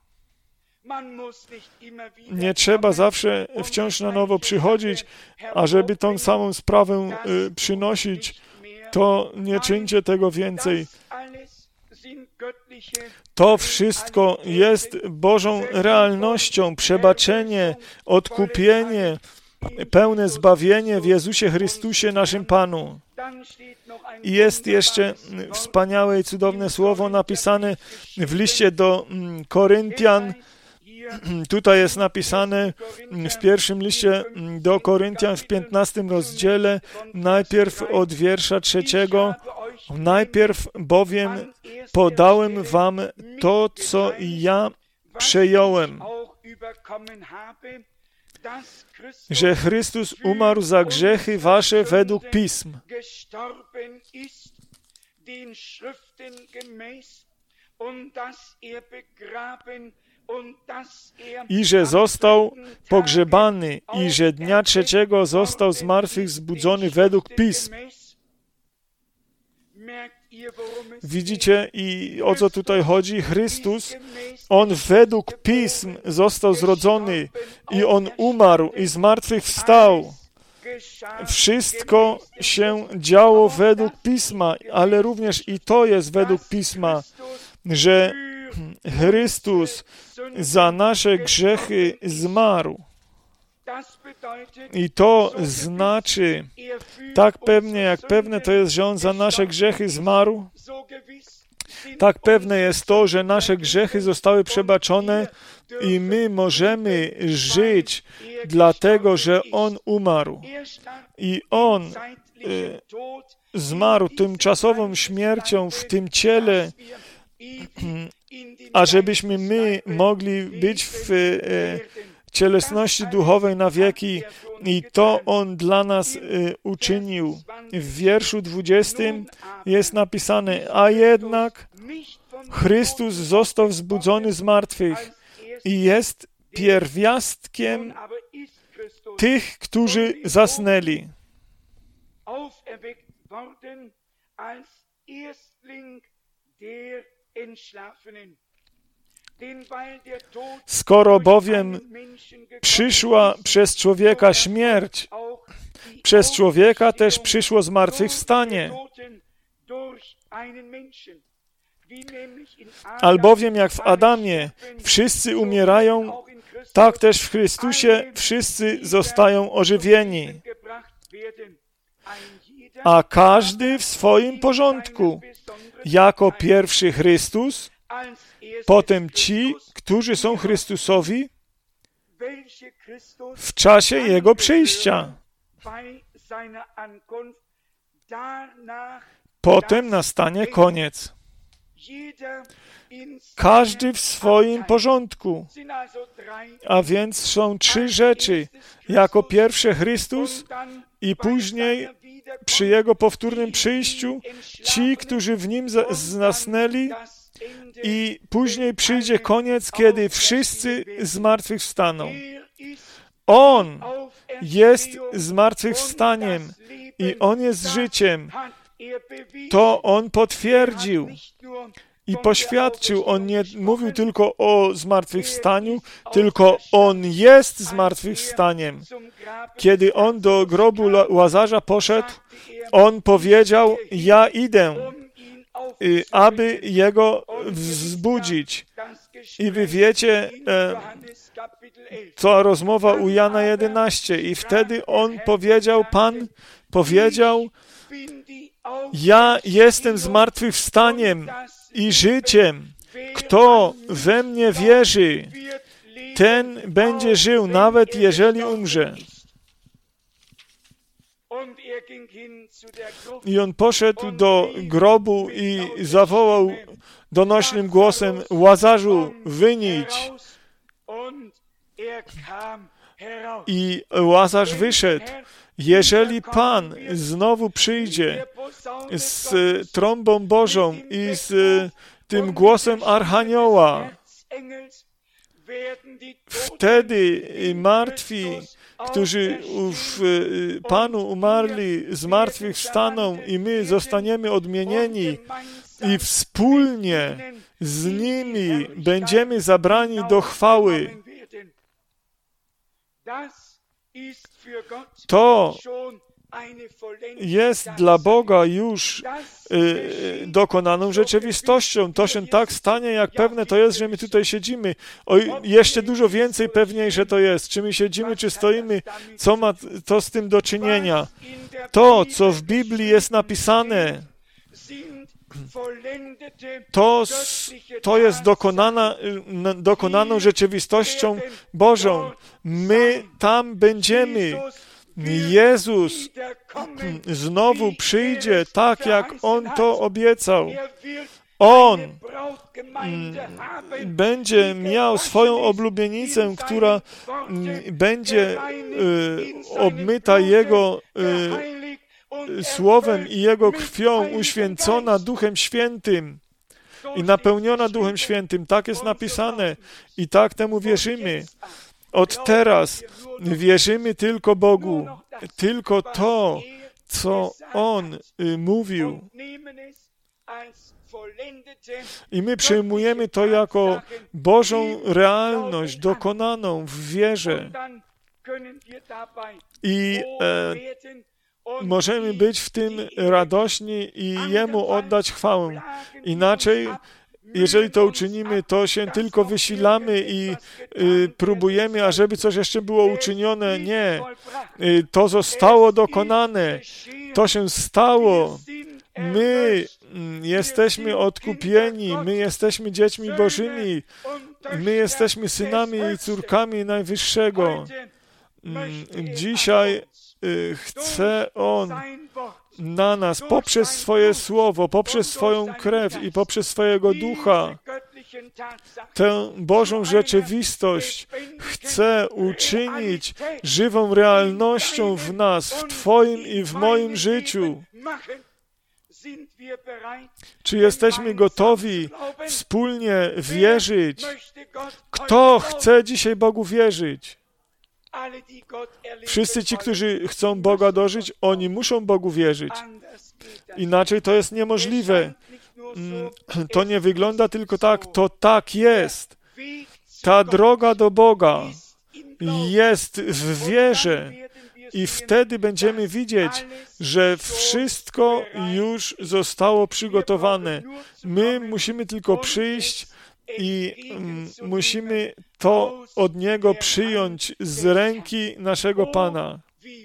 Nie trzeba zawsze wciąż na nowo przychodzić, ażeby tą samą sprawę y, przynosić. To nie czyńcie tego więcej. To wszystko jest Bożą realnością, przebaczenie, odkupienie, pełne zbawienie w Jezusie Chrystusie, naszym Panu. I jest jeszcze wspaniałe i cudowne słowo napisane w liście do Koryntian. Tutaj jest napisane w pierwszym liście do Koryntian w piętnastym rozdziale, najpierw od wiersza trzeciego. Najpierw bowiem podałem wam to, co ja przejąłem, że Chrystus umarł za grzechy wasze według Pism i że został pogrzebany i że dnia trzeciego został z martwych zbudzony według Pism. Widzicie, i o co tutaj chodzi? Chrystus, On według Pism został zrodzony i On umarł i z martwych wstał. Wszystko się działo według Pisma, ale również i to jest według Pisma, że Chrystus za nasze grzechy zmarł. I to znaczy, tak pewnie jak pewne to jest, że On za nasze grzechy zmarł, tak pewne jest to, że nasze grzechy zostały przebaczone i my możemy żyć dlatego, że On umarł. I On y, zmarł tymczasową śmiercią w tym ciele, ażebyśmy my mogli być w y, cielesności duchowej na wieki i to On dla nas y, uczynił. W wierszu dwudziestym jest napisane, a jednak Chrystus został wzbudzony z martwych i jest pierwiastkiem tych, którzy zasnęli. Skoro bowiem przyszła przez człowieka śmierć, przez człowieka też przyszło zmartwychwstanie. Albowiem jak w Adamie wszyscy umierają, tak też w Chrystusie wszyscy zostają ożywieni. A każdy w swoim porządku. Jako pierwszy Chrystus, potem ci, którzy są Chrystusowi w czasie Jego przyjścia. Potem nastanie koniec. Każdy w swoim porządku. A więc są trzy rzeczy. Jako pierwsze Chrystus i później przy Jego powtórnym przyjściu ci, którzy w Nim zasnęli, i później przyjdzie koniec, kiedy wszyscy zmartwychwstaną. On jest zmartwychwstaniem i On jest życiem to On potwierdził i poświadczył. On nie mówił tylko o zmartwychwstaniu, tylko On jest zmartwychwstaniem. Kiedy On do grobu Łazarza poszedł, On powiedział, ja idę, aby Jego wzbudzić. I wy wiecie, to rozmowa u Jana jedenaście. I wtedy On powiedział, Pan powiedział, ja jestem zmartwychwstaniem i życiem. Kto we mnie wierzy, ten będzie żył, nawet jeżeli umrze. I on poszedł do grobu i zawołał donośnym głosem, Łazarzu, wynijdź. I Łazarz wyszedł. Jeżeli Pan znowu przyjdzie z trąbą Bożą i z tym głosem Archanioła, wtedy martwi, którzy w Panu umarli, zmartwychwstaną i my zostaniemy odmienieni i wspólnie z nimi będziemy zabrani do chwały. To jest dla Boga już y, dokonaną rzeczywistością. To się tak stanie, jak pewne to jest, że my tutaj siedzimy. O, jeszcze dużo więcej pewniejsze to jest. Czy my siedzimy, czy stoimy, co ma to z tym do czynienia. To, co w Biblii jest napisane, to, to jest dokonana, dokonaną rzeczywistością Bożą. My tam będziemy. Jezus znowu przyjdzie tak, jak On to obiecał. On będzie miał swoją oblubienicę, która będzie obmyta Jego słowem i Jego krwią, uświęcona Duchem Świętym i napełniona Duchem Świętym. Tak jest napisane i tak temu wierzymy. Od teraz wierzymy tylko Bogu, tylko to, co On mówił. I my przyjmujemy to jako Bożą realność, dokonaną w wierze. I e, możemy być w tym radośni i Jemu oddać chwałę. Inaczej, jeżeli to uczynimy, to się tylko wysilamy i y, próbujemy, ażeby coś jeszcze było uczynione. Nie. Y, to zostało dokonane. To się stało. My y, jesteśmy odkupieni. My jesteśmy dziećmi Bożymi. My jesteśmy synami i córkami Najwyższego. Y, dzisiaj y, chce On na nas poprzez swoje słowo, poprzez swoją krew i poprzez swojego ducha tę Bożą rzeczywistość chce uczynić żywą realnością w nas, w Twoim i w moim życiu. Czy jesteśmy gotowi wspólnie wierzyć? Kto chce dzisiaj Bogu wierzyć? Wszyscy ci, którzy chcą Boga dożyć, oni muszą Bogu wierzyć. Inaczej to jest niemożliwe. To nie wygląda tylko tak, to tak jest. Ta droga do Boga jest w wierze i wtedy będziemy widzieć, że wszystko już zostało przygotowane. My musimy tylko przyjść i mm, musimy to od Niego przyjąć z ręki naszego Pana.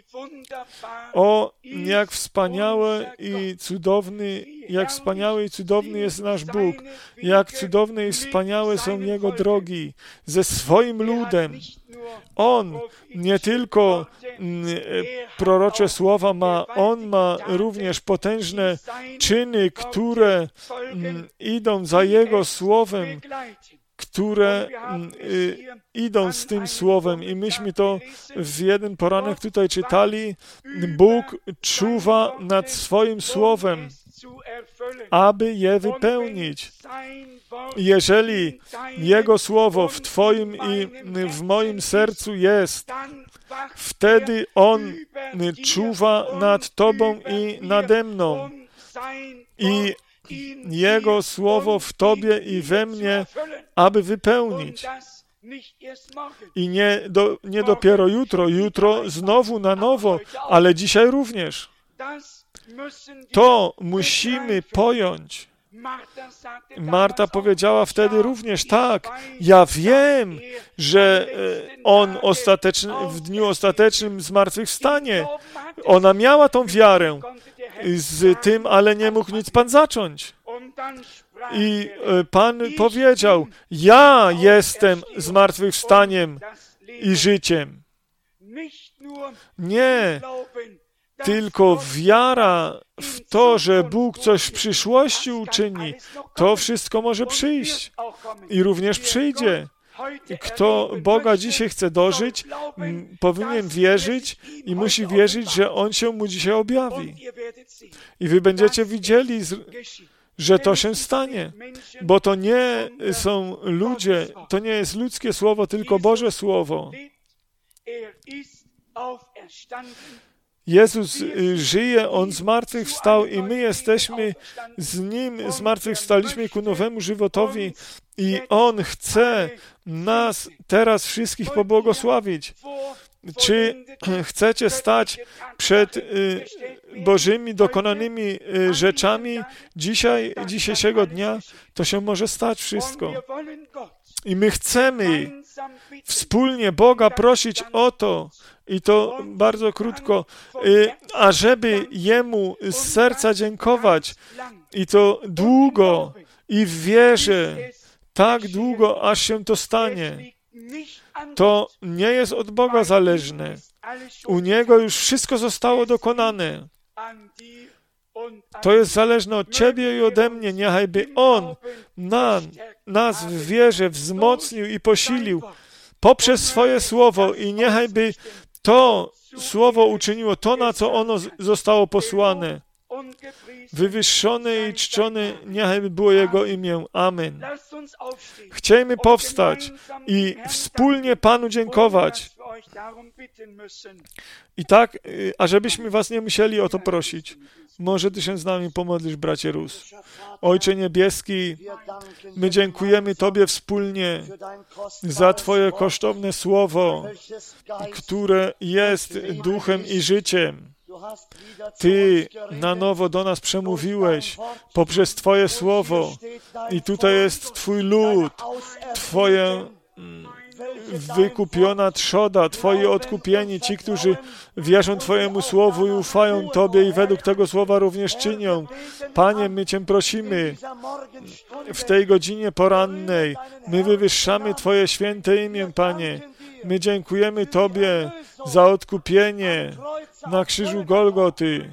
O, jak wspaniałe i cudowny, jak wspaniały i cudowny jest nasz Bóg, jak cudowne i wspaniałe są Jego drogi ze swoim ludem. On nie tylko prorocze słowa ma, On ma również potężne czyny, które idą za Jego słowem, które y, idą z tym słowem. I myśmy to w jeden poranek tutaj czytali. Bóg czuwa nad swoim słowem, aby je wypełnić. Jeżeli Jego słowo w Twoim i w moim sercu jest, wtedy On czuwa nad Tobą i nade mną. i Jego słowo w Tobie i we mnie, aby wypełnić. I nie, do, nie dopiero jutro, jutro znowu na nowo, ale dzisiaj również. To musimy pojąć. Marta powiedziała wtedy również, tak, ja wiem, że On ostateczny, w dniu ostatecznym zmartwychwstanie. Ona miała tą wiarę z tym, ale nie mógł nic Pan zacząć. I Pan powiedział, ja jestem zmartwychwstaniem i życiem. Nie tylko wiara w to, że Bóg coś w przyszłości uczyni, to wszystko może przyjść i również przyjdzie. Kto Boga dzisiaj chce dożyć, powinien wierzyć i musi wierzyć, że On się mu dzisiaj objawi. I wy będziecie widzieli, że to się stanie, bo to nie są ludzie, to nie jest ludzkie słowo, tylko Boże słowo. Jezus żyje, On zmartwychwstał i my jesteśmy z Nim, zmartwychwstaliśmy ku nowemu żywotowi i On chce nas teraz wszystkich pobłogosławić. Czy chcecie stać przed y, Bożymi dokonanymi y, rzeczami dzisiaj, dzisiejszego dnia? To się może stać wszystko. I my chcemy wspólnie Boga prosić o to, i to bardzo krótko, y, ażeby Jemu z serca dziękować, i to długo, i w wierze, tak długo, aż się to stanie. To nie jest od Boga zależne. U Niego już wszystko zostało dokonane. To jest zależne od Ciebie i ode mnie. Niechajby On na, nas w wierze wzmocnił i posilił poprzez swoje słowo i niechajby to słowo uczyniło to, na co ono zostało posłane. Wywyższone i czczone niechaj było Jego imię. Amen. Chciejmy powstać i wspólnie Panu dziękować. I tak, ażebyśmy was nie musieli o to prosić. Może Ty się z nami pomodlisz, bracie Rus. Ojcze Niebieski, my dziękujemy Tobie wspólnie za Twoje kosztowne słowo, które jest duchem i życiem. Ty na nowo do nas przemówiłeś poprzez Twoje słowo i tutaj jest Twój lud, Twoje wykupiona trzoda, Twoi odkupieni, ci, którzy wierzą Twojemu słowu i ufają Tobie i według tego słowa również czynią. Panie, my Cię prosimy w tej godzinie porannej, my wywyższamy Twoje święte imię, Panie. My dziękujemy Tobie za odkupienie na krzyżu Golgoty.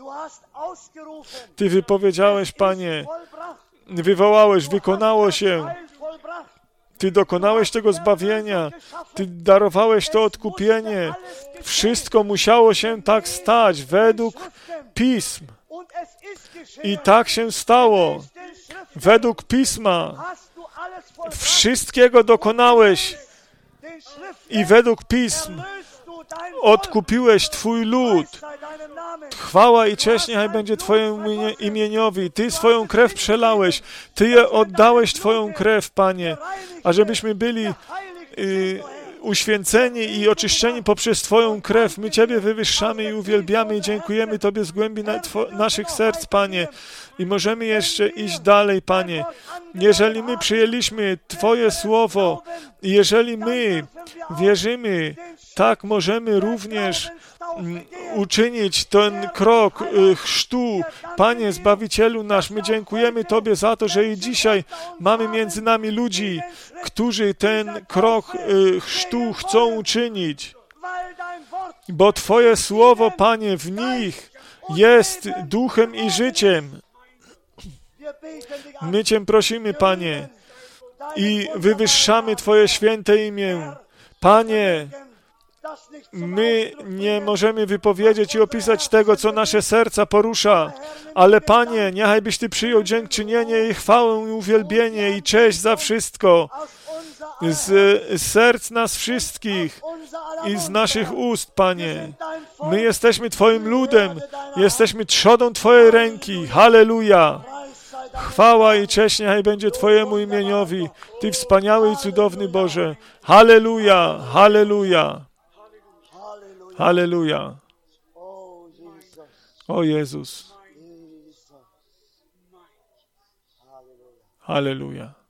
Ty wypowiedziałeś, Panie, wywołałeś, wykonało się. Ty dokonałeś tego zbawienia. Ty darowałeś to odkupienie. Wszystko musiało się tak stać według Pism. I tak się stało. Według Pisma. Wszystkiego dokonałeś. I według Pism odkupiłeś Twój lud. Chwała i cześć niechaj będzie Twojemu imieniowi. Ty swoją krew przelałeś. Ty je oddałeś Twoją krew, Panie, ażebyśmy byli y, uświęceni i oczyszczeni poprzez Twoją krew. My Ciebie wywyższamy i uwielbiamy i dziękujemy Tobie z głębi na naszych serc, Panie. I możemy jeszcze iść dalej, Panie. Jeżeli my przyjęliśmy Twoje słowo i jeżeli my wierzymy, tak możemy również uczynić ten krok chrztu. Panie, Zbawicielu nasz, my dziękujemy Tobie za to, że i dzisiaj mamy między nami ludzi, którzy ten krok chrztu chcą uczynić. Bo Twoje słowo, Panie, w nich jest duchem i życiem. My Cię prosimy, Panie, i wywyższamy Twoje święte imię. Panie, My nie możemy wypowiedzieć i opisać tego, co nasze serca porusza, ale Panie, niechaj byś Ty przyjął dziękczynienie i chwałę i uwielbienie i cześć za wszystko z, z serc nas wszystkich i z naszych ust, Panie. My jesteśmy Twoim ludem, jesteśmy trzodą Twojej ręki. Halleluja! Chwała i cześć niechaj będzie Twojemu imieniowi, Ty wspaniały i cudowny Boże. Halleluja! Halleluja! Halleluja! O Jezus! Halleluja!